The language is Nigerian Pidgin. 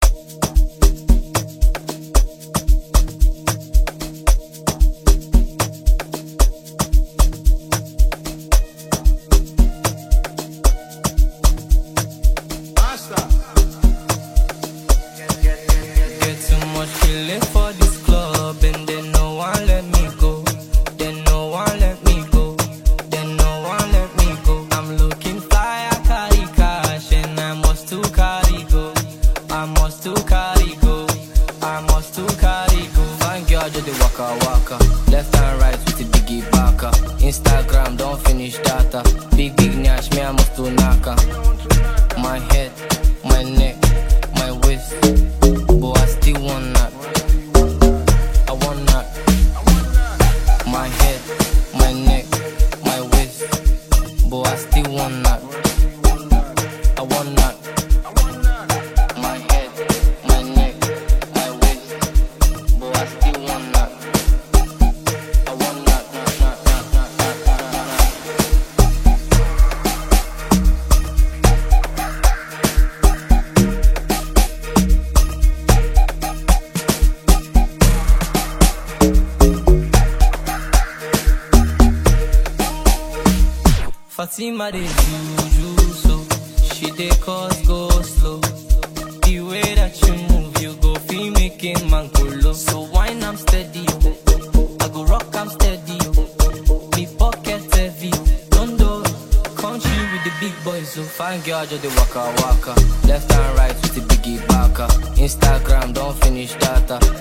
Get too much feeling for this club, and then no one let me go. Then no one let me go. Then no one let me go. I'm looking fly, I carry cash, and I must to carry go. I must to carry go. I must to carry go. Fine girl, just the waka waka. Left and right with the biggie baka. Instagram, don't finish data. Big nash, me I must to naka. My head, my neck, my waist. But I still want that. I want that. My head, my neck, my waist. But I still want that. I want that. My head, my neck, my waist. But I still want that. I want that. Fatima dey juju so she dey cause go slow. The way that you move, you go feel making man go low. So wine I'm steady, I go rock I'm steady. Me pocket heavy, don't do country with the big boys. So fine girl just the waka waka. Left and right with the biggie baka. Instagram don't finish data.